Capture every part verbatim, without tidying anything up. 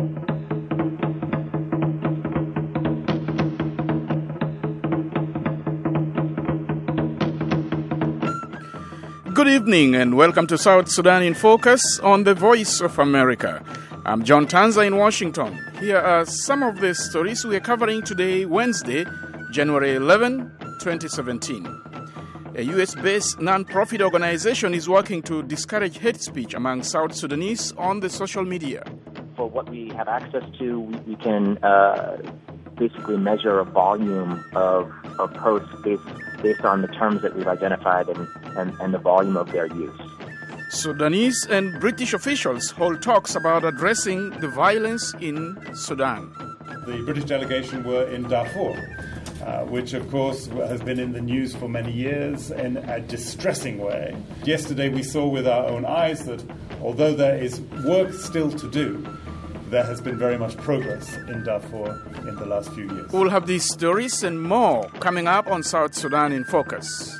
Good evening and welcome to South Sudan in Focus on the Voice of America. I'm John Tanza in Washington. Here are some of the stories we are covering today, Wednesday, January eleventh, twenty seventeen. A U S-based non-profit organization is working to discourage hate speech among South Sudanese on the social media. For what we have access to, we, we can uh, basically measure a volume of, of posts based, based on the terms that we've identified and, and, and the volume of their use. Sudanese and British officials hold talks about addressing the violence in Sudan. The British delegation were in Darfur, uh, which of course has been in the news for many years in a distressing way. Yesterday we saw with our own eyes that although there is work still to do, there has been very much progress in Darfur in the last few years. We'll have these stories and more coming up on South Sudan in Focus.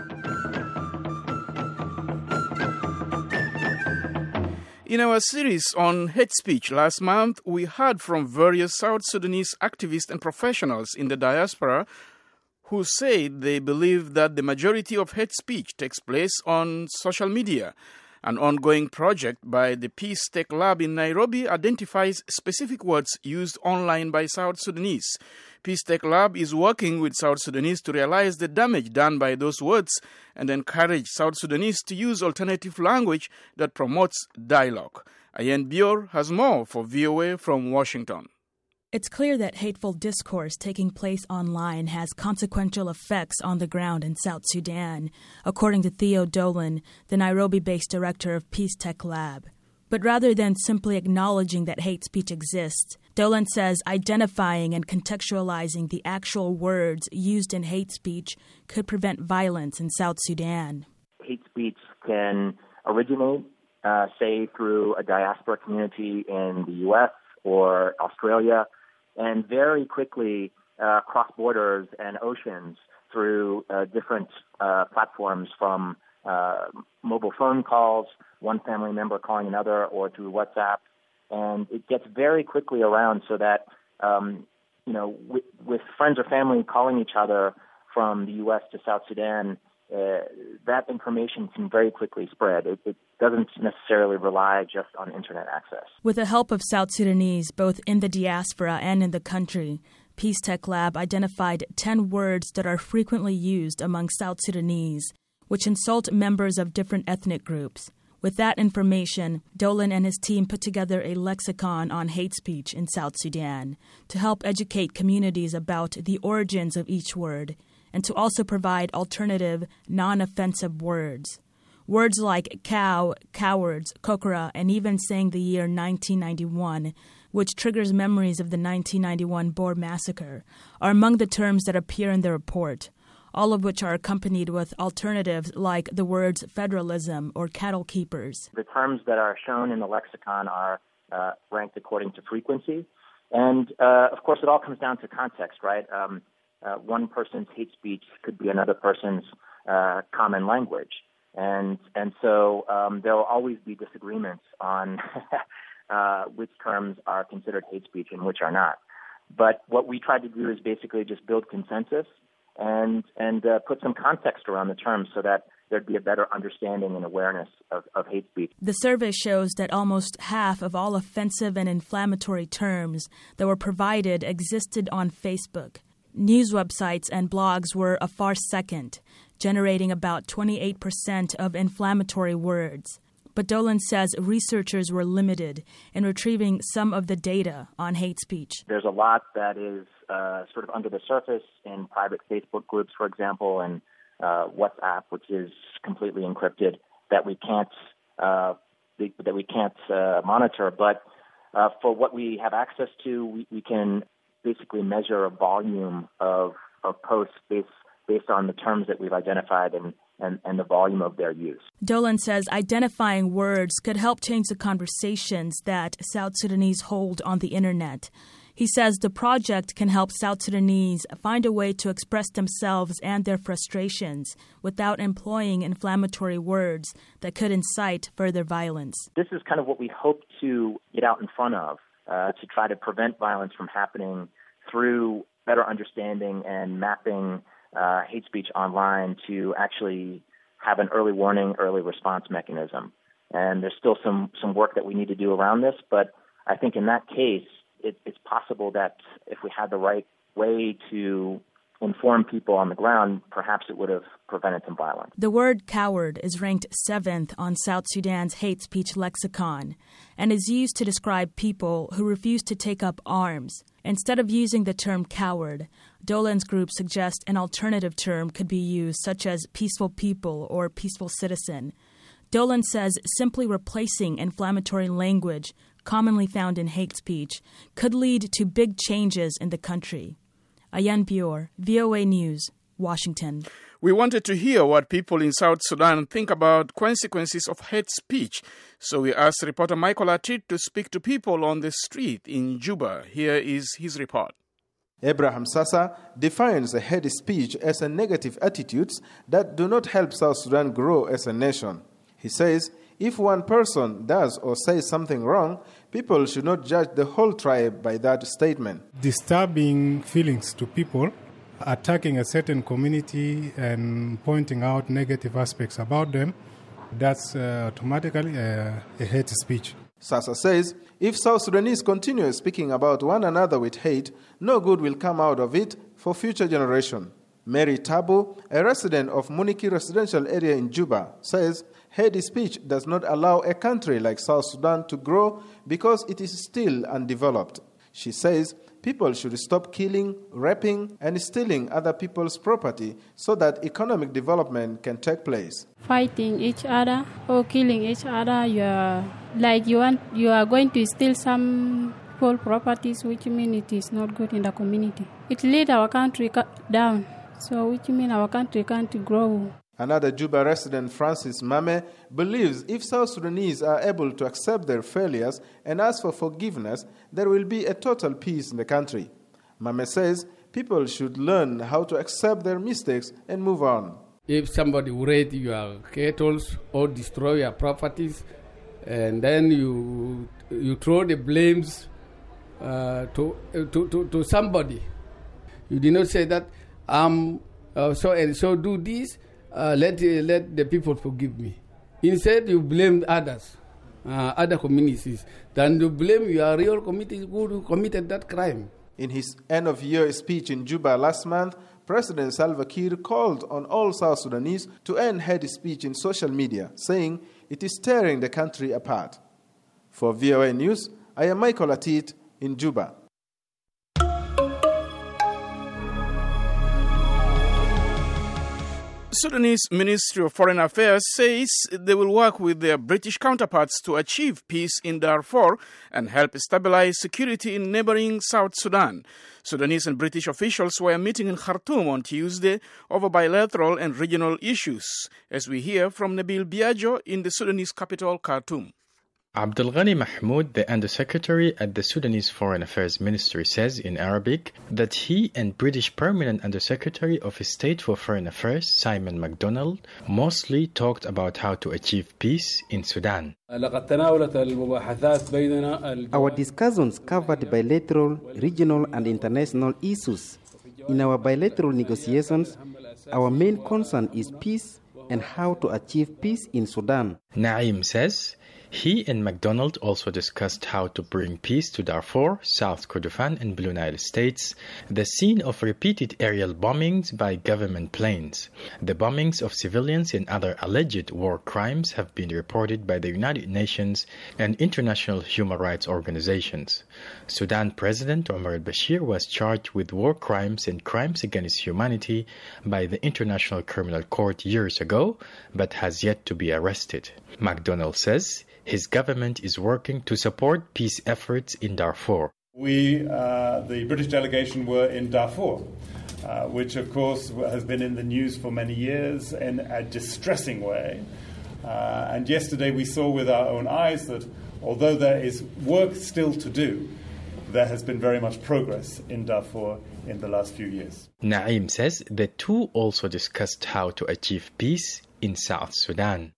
In our series on hate speech last month, we heard from various South Sudanese activists and professionals in the diaspora who said they believe that the majority of hate speech takes place on social media. An ongoing project by the Peace Tech Lab in Nairobi identifies specific words used online by South Sudanese. Peace Tech Lab is working with South Sudanese to realize the damage done by those words and encourage South Sudanese to use alternative language that promotes dialogue. Ayen Bior has more for V O A from Washington. It's clear that hateful discourse taking place online has consequential effects on the ground in South Sudan, according to Theo Dolan, the Nairobi-based director of Peace Tech Lab. But rather than simply acknowledging that hate speech exists, Dolan says identifying and contextualizing the actual words used in hate speech could prevent violence in South Sudan. Hate speech can originate, uh, say, through a diaspora community in the U S or Australia, and very quickly uh, cross borders and oceans through uh, different uh, platforms, from uh, mobile phone calls, one family member calling another, or through WhatsApp. And it gets very quickly around so that, um, you know, with, with friends or family calling each other from the U S to South Sudan, uh, that information can very quickly spread. It, it doesn't necessarily rely just on internet access. With the help of South Sudanese, both in the diaspora and in the country, Peace Tech Lab identified ten words that are frequently used among South Sudanese, which insult members of different ethnic groups. With that information, Dolan and his team put together a lexicon on hate speech in South Sudan to help educate communities about the origins of each word and to also provide alternative, non-offensive words. Words like cow, cowards, kokora, and even saying the year nineteen ninety-one, which triggers memories of the nineteen ninety-one Boer massacre, are among the terms that appear in the report, all of which are accompanied with alternatives like the words federalism or cattle keepers. The terms that are shown in the lexicon are uh, ranked according to frequency. And, uh, of course, it all comes down to context, right? Um, uh, one person's hate speech could be another person's uh, common language. And and so um, there will always be disagreements on uh, which terms are considered hate speech and which are not. But what we tried to do is basically just build consensus and and uh, put some context around the terms so that there'd be a better understanding and awareness of, of hate speech. The survey shows that almost half of all offensive and inflammatory terms that were provided existed on Facebook. News websites and blogs were a far second, generating about twenty-eight percent of inflammatory words. But Dolan says researchers were limited in retrieving some of the data on hate speech. There's a lot that is uh, sort of under the surface in private Facebook groups, for example, and uh, WhatsApp, which is completely encrypted, that we can't uh, that we can't uh, monitor. But uh, for what we have access to, we, we can basically measure a volume of, of posts based based on the terms that we've identified and, and, and the volume of their use. Dolan says identifying words could help change the conversations that South Sudanese hold on the internet. He says the project can help South Sudanese find a way to express themselves and their frustrations without employing inflammatory words that could incite further violence. This is kind of what we hope to get out in front of uh, to try to prevent violence from happening through better understanding and mapping uh, hate speech online to actually have an early warning, early response mechanism. And there's still some, some work that we need to do around this, but I think in that case, it, it's possible that if we had the right way to inform people on the ground, perhaps it would have prevented some violence. The word coward is ranked seventh on South Sudan's hate speech lexicon and is used to describe people who refuse to take up arms. Instead of using the term coward, Dolan's group suggests an alternative term could be used, such as peaceful people or peaceful citizen. Dolan says simply replacing inflammatory language commonly found in hate speech could lead to big changes in the country. Ayan Bior, V O A News, Washington. We wanted to hear what people in South Sudan think about consequences of hate speech, so we asked reporter Michael Atit to speak to people on the street in Juba. Here is his report. Abraham Sasa defines hate speech as a negative attitudes that do not help South Sudan grow as a nation. He says if one person does or says something wrong, people should not judge the whole tribe by that statement. Disturbing feelings to people, attacking a certain community and pointing out negative aspects about them, that's uh, automatically a, a hate speech. Sasa says if South Sudanese continue speaking about one another with hate, no good will come out of it for future generations. Mary Tabu, a resident of Muniki residential area in Juba, says hate speech does not allow a country like South Sudan to grow because it is still undeveloped. She says people should stop killing, raping, and stealing other people's property so that economic development can take place. Fighting each other or killing each other, you are like you want, you are going to steal some people's properties, which means it is not good in the community. It leads our country down, so which means our country can't grow. Another Juba resident, Francis Mame, believes if South Sudanese are able to accept their failures and ask for forgiveness, there will be a total peace in the country. Mame says people should learn how to accept their mistakes and move on. If somebody raid your cattle or destroy your properties, and then you you throw the blames uh, to, to, to, to somebody, you did not say that, um, uh, so and so do this, Uh, let uh, let the people forgive me. Instead, you blame others, uh, other communities. Then you blame your real community who committed that crime. In his end-of-year speech in Juba last month, President Salva Kiir called on all South Sudanese to end hate speech in social media, saying it is tearing the country apart. For V O A News, I am Michael Atit in Juba. Sudanese Ministry of Foreign Affairs says they will work with their British counterparts to achieve peace in Darfur and help stabilize security in neighboring South Sudan. Sudanese and British officials were meeting in Khartoum on Tuesday over bilateral and regional issues, as we hear from Nabil Biagio in the Sudanese capital, Khartoum. Abdelghani Mahmoud, the Undersecretary at the Sudanese Foreign Affairs Ministry, says in Arabic that he and British Permanent Undersecretary of State for Foreign Affairs, Simon MacDonald, mostly talked about how to achieve peace in Sudan. Our discussions covered bilateral, regional and international issues. In our bilateral negotiations, our main concern is peace and how to achieve peace in Sudan. Naim says he and MacDonald also discussed how to bring peace to Darfur, South Kordofan and Blue Nile states, the scene of repeated aerial bombings by government planes. The bombings of civilians and other alleged war crimes have been reported by the United Nations and international human rights organizations. Sudan President Omar al-Bashir was charged with war crimes and crimes against humanity by the International Criminal Court years ago, but has yet to be arrested. MacDonald says his government is working to support peace efforts in Darfur. We, uh, the British delegation, were in Darfur, uh, which of course has been in the news for many years in a distressing way. Uh, and yesterday we saw with our own eyes that although there is work still to do, there has been very much progress in Darfur in the last few years. Naim says the two also discussed how to achieve peace in South Sudan.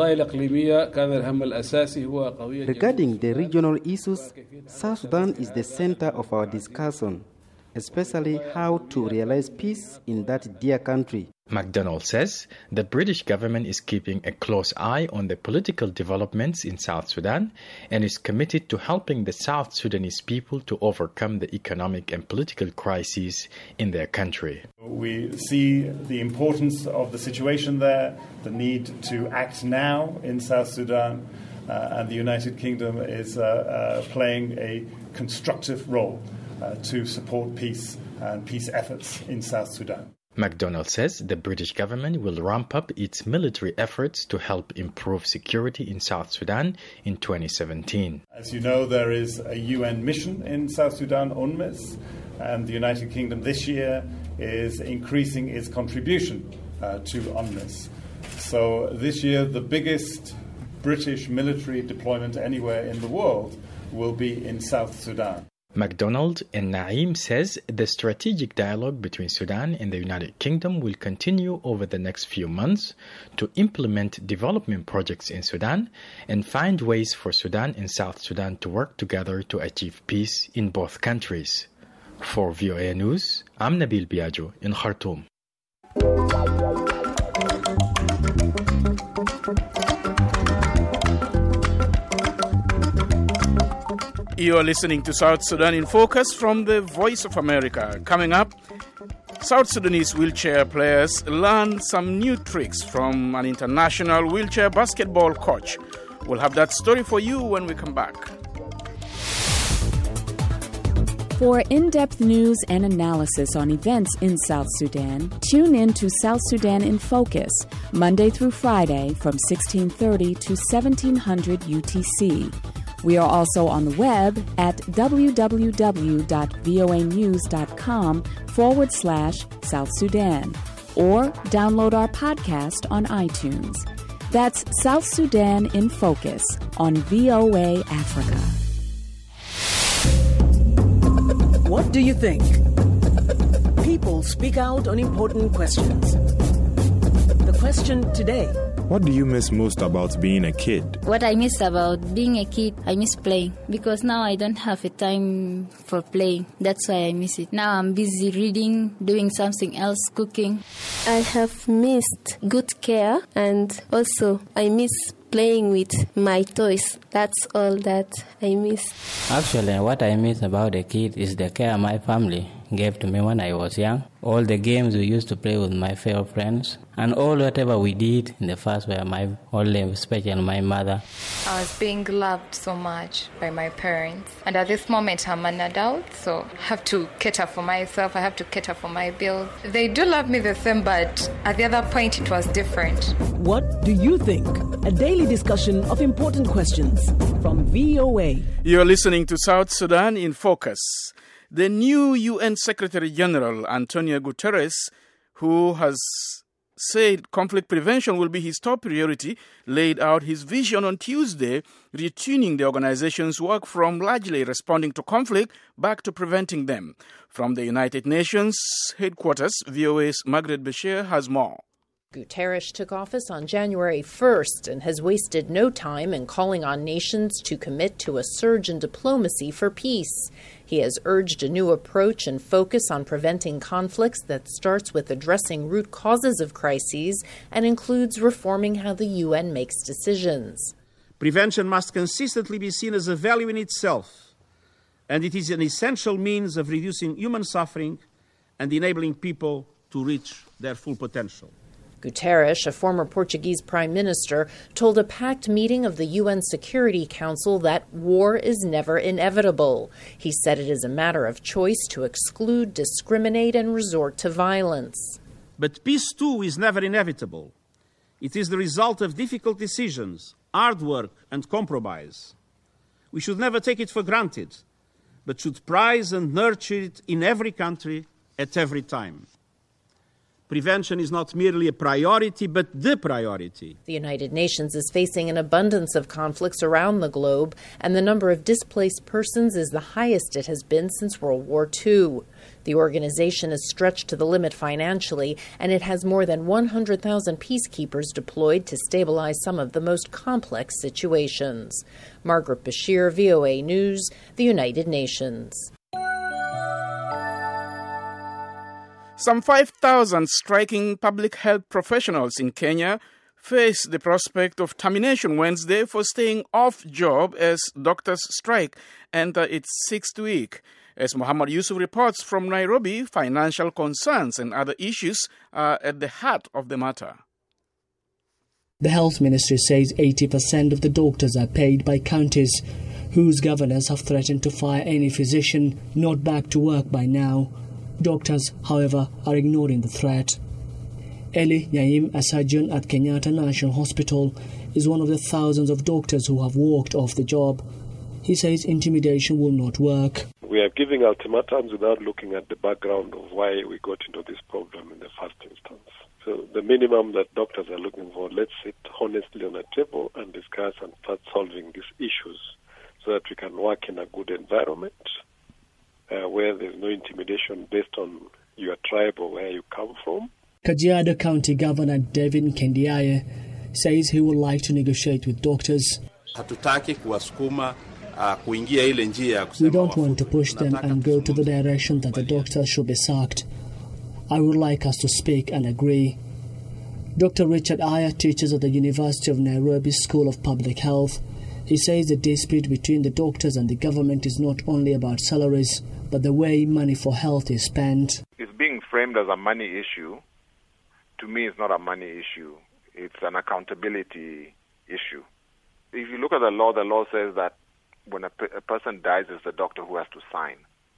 Regarding the regional issues, South Sudan is the center of our discussion, especially how to realize peace in that dear country. MacDonald says the British government is keeping a close eye on the political developments in South Sudan and is committed to helping the South Sudanese people to overcome the economic and political crises in their country. We see the importance of the situation there, the need to act now in South Sudan, uh, and the United Kingdom is uh, uh, playing a constructive role uh, to support peace and peace efforts in South Sudan. MacDonald says the British government will ramp up its military efforts to help improve security in South Sudan in twenty seventeen. As you know, there is a U N mission in South Sudan, UNMISS, and the United Kingdom this year is increasing its contribution uh, to UNMISS. So this year, the biggest British military deployment anywhere in the world will be in South Sudan. MacDonald and Naim says the strategic dialogue between Sudan and the United Kingdom will continue over the next few months to implement development projects in Sudan and find ways for Sudan and South Sudan to work together to achieve peace in both countries. For V O A News, I'm Nabil Biagio in Khartoum. You are listening to South Sudan in Focus from the Voice of America. Coming up, South Sudanese wheelchair players learn some new tricks from an international wheelchair basketball coach. We'll have that story for you when we come back. For in-depth news and analysis on events in South Sudan, tune in to South Sudan in Focus, Monday through Friday from sixteen thirty to seventeen hundred U T C. We are also on the web at www.voanews.com forward slash South Sudan or download our podcast on iTunes. That's South Sudan in Focus on V O A Africa. What do you think? People speak out on important questions. The question today: what do you miss most about being a kid? What I miss about being a kid, I miss playing. Because now I don't have a time for playing. That's why I miss it. Now I'm busy reading, doing something else, cooking. I have missed good care, and also I miss playing with my toys. That's all that I miss. Actually, what I miss about a kid is the care my family gave to me when I was young. All the games we used to play with my fellow friends, and all whatever we did in the first were my only, especially my mother. I was being loved so much by my parents, and at this moment I'm an adult, so I have to cater for myself, I have to cater for my bills. They do love me the same, but at the other point it was different. What do you think? A daily discussion of important questions from V O A. You're listening to South Sudan in Focus. The new U N Secretary General, Antonio Guterres, who has said conflict prevention will be his top priority, laid out his vision on Tuesday, retuning the organization's work from largely responding to conflict back to preventing them. From the United Nations headquarters, V O A's Margaret Bashir has more. Guterres took office on January first and has wasted no time in calling on nations to commit to a surge in diplomacy for peace. He has urged a new approach and focus on preventing conflicts that starts with addressing root causes of crises and includes reforming how the U N makes decisions. Prevention must consistently be seen as a value in itself, and it is an essential means of reducing human suffering and enabling people to reach their full potential. Guterres, a former Portuguese prime minister, told a packed meeting of the U N Security Council that war is never inevitable. He said it is a matter of choice to exclude, discriminate, and resort to violence. But peace, too, is never inevitable. It is the result of difficult decisions, hard work, and compromise. We should never take it for granted, but should prize and nurture it in every country at every time. prevention is not merely a priority, but the priority. The United Nations is facing an abundance of conflicts around the globe, and the number of displaced persons is the highest it has been since World War Two. The organization is stretched to the limit financially, and it has more than one hundred thousand peacekeepers deployed to stabilize some of the most complex situations. Margaret Bashir, V O A News, the United Nations. Some five thousand striking public health professionals in Kenya face the prospect of termination Wednesday for staying off job as doctors' strike enter its sixth week. As Muhammad Yusuf reports from Nairobi, financial concerns and other issues are at the heart of the matter. The health ministry says eighty percent of the doctors are paid by counties, whose governors have threatened to fire any physician not back to work by now. Doctors, however, are ignoring the threat. Eli Nyaim, a surgeon at Kenyatta National Hospital, is one of the thousands of doctors who have walked off the job. He says intimidation will not work. We are giving ultimatums without looking at the background of why we got into this problem in the first instance. So the minimum that doctors are looking for, let's sit honestly on a table and discuss and start solving these issues so that we can work in a good environment uh, where there's no intimidation based on your tribe or where you come from. Kajiado County Governor David Nkendiaye says he would like to negotiate with doctors. Hatutaki kuwasukuma uh, kuingia ile njia ya kusema. We don't want to push them and go to the direction that the doctors should be sacked. I would like us to speak and agree. Doctor Richard Aya teaches at the University of Nairobi School of Public Health. He says the dispute between the doctors and the government is not only about salaries, but the way money for health is spent. It's being framed as a money issue. To me, it's not a money issue. It's an accountability issue. If you look at the law, the law says that when a, p- a person dies, it's the doctor who has to sign.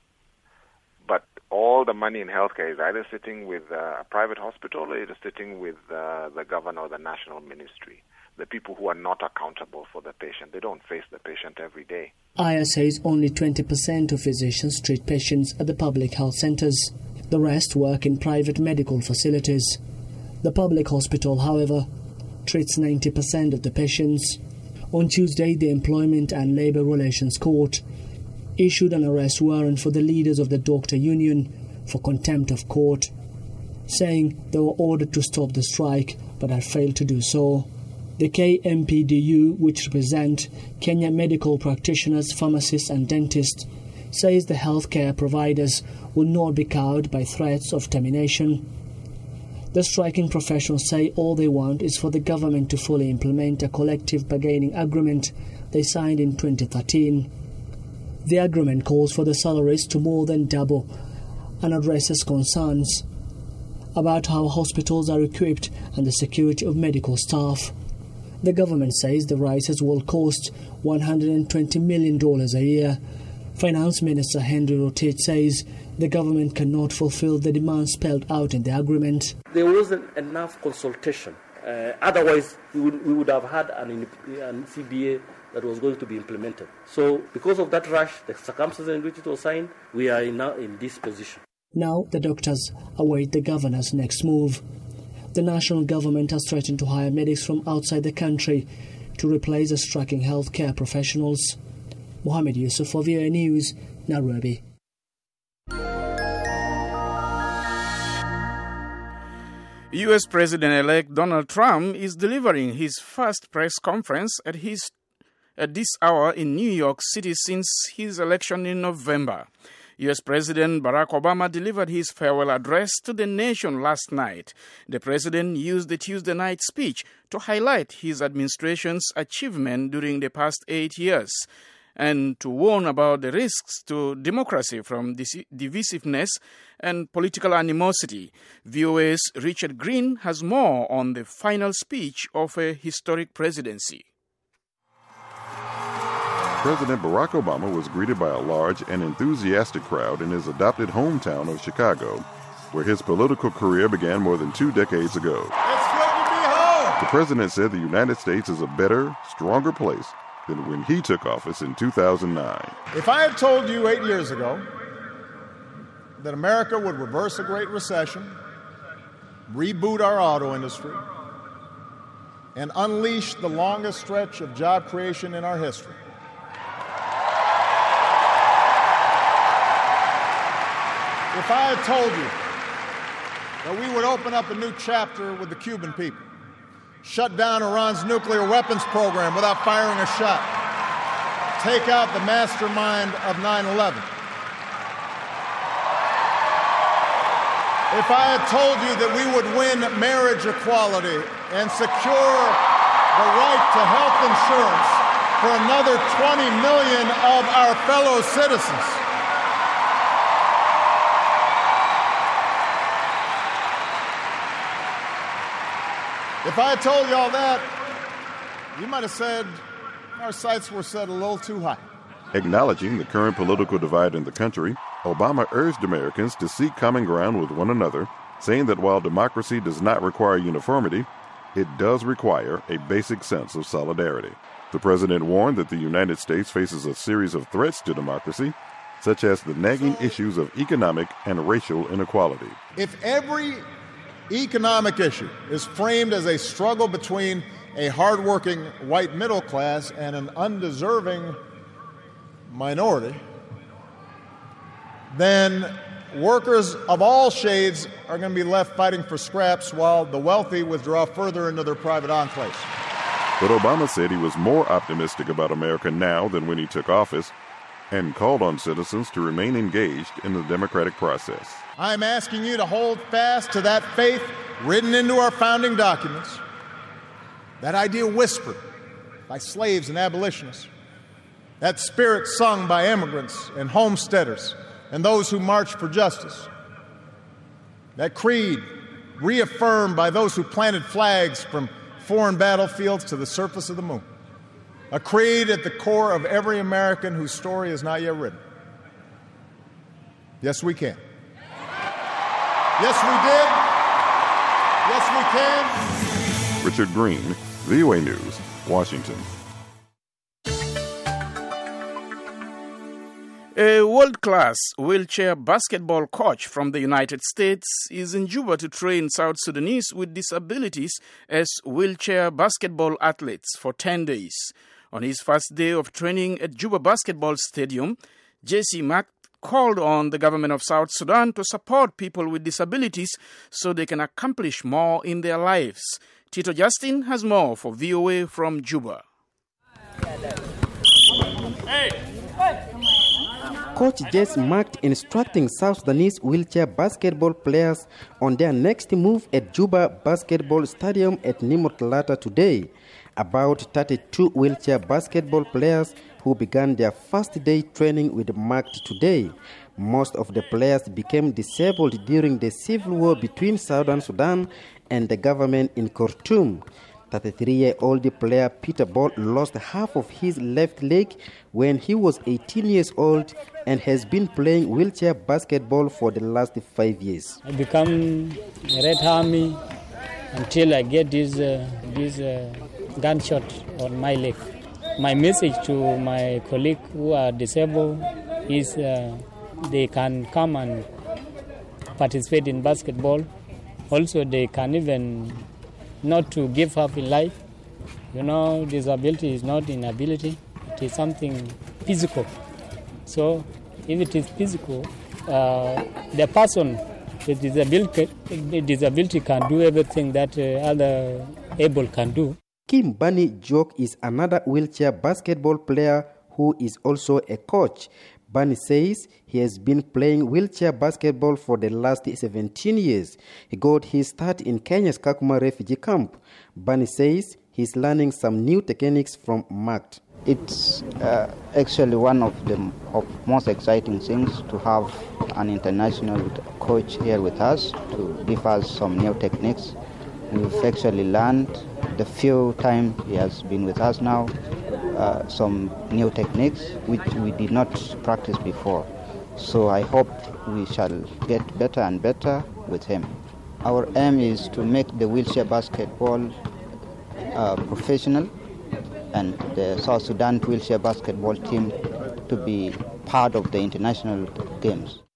But all the money in healthcare is either sitting with uh, a private hospital or it is sitting with uh, the governor or the national ministry, the people who are not accountable for the patient. They don't face the patient every day. Aya says only twenty percent of physicians treat patients at the public health centers. The rest work in private medical facilities. The public hospital, however, treats ninety percent of the patients. On Tuesday, the Employment and Labour Relations Court issued an arrest warrant for the leaders of the doctor union for contempt of court, saying they were ordered to stop the strike but had failed to do so. The K M P D U, which represent Kenya medical practitioners, pharmacists and dentists, says the healthcare providers will not be cowed by threats of termination. The striking professionals say all they want is for the government to fully implement a collective bargaining agreement they signed in twenty thirteen. The agreement calls for the salaries to more than double and addresses concerns about how hospitals are equipped and the security of medical staff. The government says the rises will cost one hundred twenty million dollars a year. Finance Minister Henry Rotich says the government cannot fulfill the demands spelled out in the agreement. There wasn't enough consultation. Uh, otherwise, we would, we would have had an, an C B A that was going to be implemented. So, because of that rush, the circumstances in which it was signed, we are now in this position. Now, the doctors await the governor's next move. The national government has threatened to hire medics from outside the country to replace the striking healthcare professionals. Mohammed Yusuf for V O A News, Nairobi. U S President-elect Donald Trump is delivering his first press conference at his at this hour in New York City since his election in November. U S President Barack Obama delivered his farewell address to the nation last night. The president used the Tuesday night speech to highlight his administration's achievement during the past eight years and to warn about the risks to democracy from dis- divisiveness and political animosity. V O A's Richard Green has more on the final speech of a historic presidency. President Barack Obama was greeted by a large and enthusiastic crowd in his adopted hometown of Chicago, where his political career began more than two decades ago. It's good to be home! The president said the United States is a better, stronger place than when he took office in two thousand nine. If I had told you eight years ago that America would reverse a Great Recession, reboot our auto industry, and unleash the longest stretch of job creation in our history. If I had told you that we would open up a new chapter with the Cuban people, shut down Iran's nuclear weapons program without firing a shot, take out the mastermind of nine eleven, if I had told you that we would win marriage equality and secure the right to health insurance for another twenty million of our fellow citizens, if I had told you all that, you might have said our sights were set a little too high. Acknowledging the current political divide in the country, Obama urged Americans to seek common ground with one another, saying that while democracy does not require uniformity, it does require a basic sense of solidarity. The president warned that the United States faces a series of threats to democracy, such as the nagging issues of economic and racial inequality. If every economic issue is framed as a struggle between a hardworking white middle class and an undeserving minority, then workers of all shades are going to be left fighting for scraps while the wealthy withdraw further into their private enclaves. But Obama said he was more optimistic about America now than when he took office and called on citizens to remain engaged in the democratic process. I'm asking you to hold fast to that faith written into our founding documents, that idea whispered by slaves and abolitionists, that spirit sung by immigrants and homesteaders and those who marched for justice, that creed reaffirmed by those who planted flags from foreign battlefields to the surface of the moon, a creed at the core of every American whose story is not yet written. Yes, we can. Yes, we did. Yes, we can. Richard Green, V O A News, Washington. A world-class wheelchair basketball coach from the United States is in Juba to train South Sudanese with disabilities as wheelchair basketball athletes for ten days. On his first day of training at Juba Basketball Stadium, J C Mack called on the government of South Sudan to support people with disabilities so they can accomplish more in their lives. Tito Justin has more for V O A from Juba. Hey. Coach Jess Mack instructing South Sudanese wheelchair basketball players on their next move at Juba Basketball Stadium at Nimrod Talata today. About thirty-two wheelchair basketball players who began their first day training with Mack today. Most of the players became disabled during the civil war between Southern Sudan and the government in Khartoum. thirty-three-year-old player Peter Ball lost half of his left leg when he was eighteen years old and has been playing wheelchair basketball for the last five years. I become a Red Army until I get this, uh, this uh, gunshot on my leg. My message to my colleagues who are disabled is uh, they can come and participate in basketball. Also, they can even not to give up in life. You know, disability is not inability. It is something physical. So if it is physical, uh, the person with disability, disability can do everything that uh, other able can do. Kim Bunny Joke is another wheelchair basketball player who is also a coach. Bunny says he has been playing wheelchair basketball for the last seventeen years. He got his start in Kenya's Kakuma refugee camp. Bunny says he's learning some new techniques from Mack. It's uh, actually one of the of most exciting things to have an international coach here with us to give us some new techniques. We've actually learned the few times he has been with us now uh, some new techniques which we did not practice before. So I hope we shall get better and better with him. Our aim is to make the wheelchair basketball uh, professional and the South Sudan wheelchair basketball team to be part of the international games.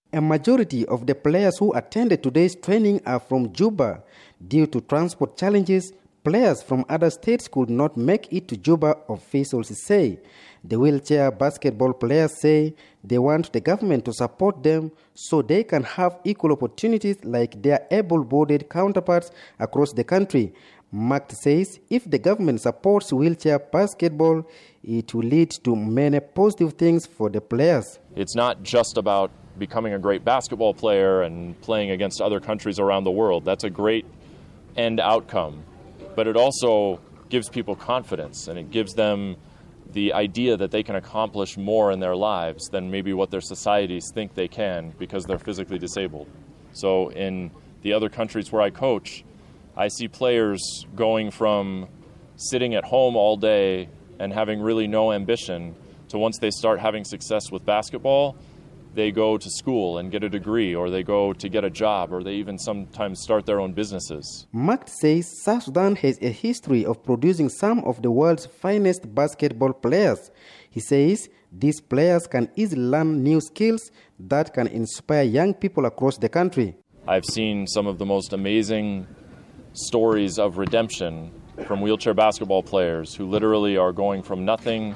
A majority of the players who attended today's training are from Juba. Due to transport challenges, players from other states could not make it to Juba, officials say. The wheelchair basketball players say they want the government to support them so they can have equal opportunities like their able-bodied counterparts across the country. Mark says if the government supports wheelchair basketball, it will lead to many positive things for the players. It's not just about becoming a great basketball player and playing against other countries around the world. That's a great end outcome. But it also gives people confidence, and it gives them the idea that they can accomplish more in their lives than maybe what their societies think they can because they're physically disabled. So in the other countries where I coach, I see players going from sitting at home all day and having really no ambition to once they start having success with basketball, they go to school and get a degree, or they go to get a job, or they even sometimes start their own businesses. Mark says South Sudan has a history of producing some of the world's finest basketball players. He says these players can easily learn new skills that can inspire young people across the country. I've seen some of the most amazing stories of redemption from wheelchair basketball players who literally are going from nothing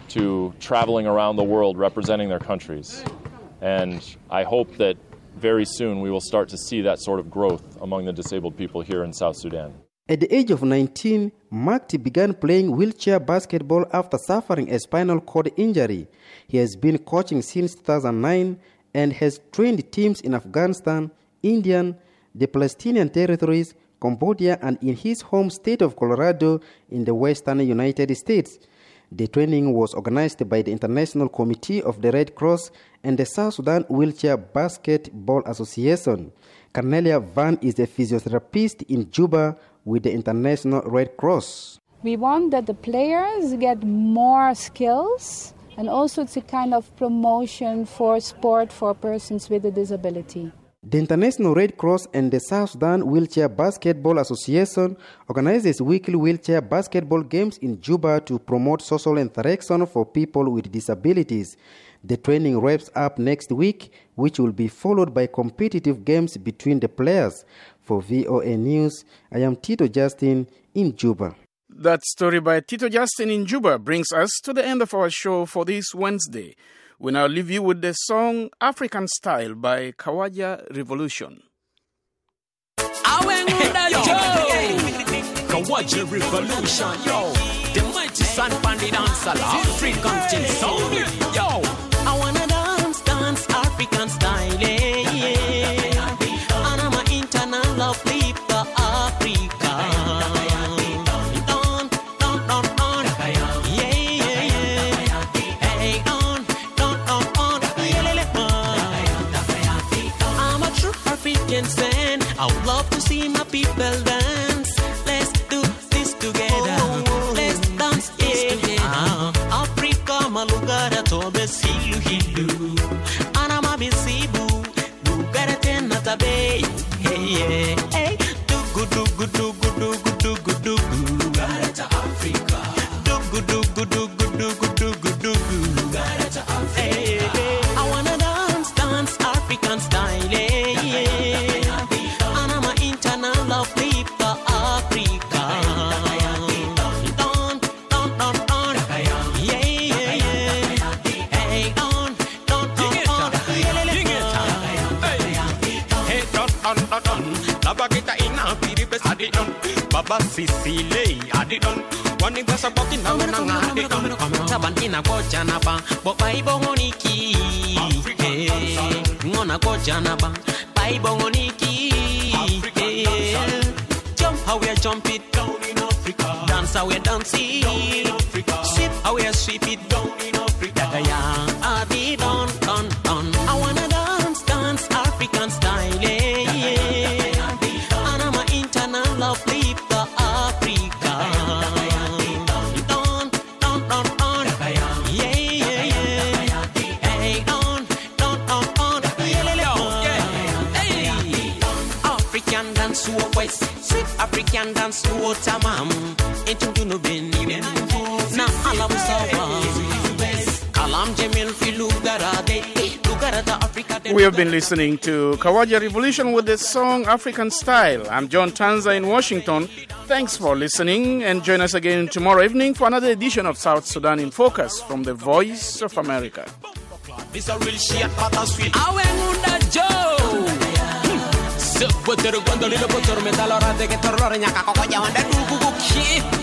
to traveling around the world representing their countries. And I hope that very soon we will start to see that sort of growth among the disabled people here in South Sudan. At the age of nineteen, Mark began playing wheelchair basketball after suffering a spinal cord injury. He has been coaching since two thousand nine and has trained teams in Afghanistan, India, the Palestinian territories, Cambodia, and in his home state of Colorado in the western United States. The training was organized by the International Committee of the Red Cross and the South Sudan Wheelchair Basketball Association. Cornelia Van is a physiotherapist in Juba with the International Red Cross. We want that the players get more skills, and also it's a kind of promotion for sport for persons with a disability. The International Red Cross and the South Sudan Wheelchair Basketball Association organizes weekly wheelchair basketball games in Juba to promote social interaction for people with disabilities. The training wraps up next week, which will be followed by competitive games between the players. For V O A News, I am Tito Justin in Juba. That story by Tito Justin in Juba brings us to the end of our show for this Wednesday. We now leave you with the song African Style by Kawaja Revolution. Kawaja Revolution, yo. The mighty son bandit dancer, African thing sound, yo. I wanna dance, dance African style, yeah, yeah. And I'm an internal love flip for Africa. Don, don, don, don, yeah, yeah, yeah. Hey, don, don, don, don, yeah. I'm a true African fan. I would love to see my people dance. Let's do this together. Let's dance, yeah. Africa, malugara tobe silu hindu. Anama bisibu, lugara tena tabe. Hey, yeah, hey. Do good, do good, do good, do good, do good, do good. Lugara to Africa. Do good, do good, do good, do good, do good, do good. Lugara to Africa. Hey, hey. I wanna dance, dance African style, yeah. Anama internal love flip for Africa. Don, don, don, don. Yeah, yeah, yeah. Hey, don, don, don, don. Hey, don, don, don, don. Labagita ina piri bes adidon. Baba Sicily adidon. Wani basa boki na menanga adidon. Tabantina kocha napa, bopai bongoniki. Ngona kocha napa, pai bongoniki. Jump how we jump it down in Africa. Dance how we dance it down in Africa. Sweep how we sweep it down in Africa. Yeah, adidon, don, don. I wanna dance, dance African style, yeah, yeah. And I'm an internal love flip for Africa. Don, don, don, don. Yeah, yeah, yeah. Hey, don, don, don, don. Yeah, hey. African dance to a west, sweet African dance to a tamam. Into you no been even. Na ala musawa. Kalam Jamil fi lugarade. We have been listening to Kawaja Revolution with the song African Style. I'm John Tanza in Washington. Thanks for listening, and join us again tomorrow evening for another edition of South Sudan in Focus from the Voice of America. This a real shit, but I'm sweet. I went on the Joe. So, but the one little bit of metal or the get a roaring, I can't go down the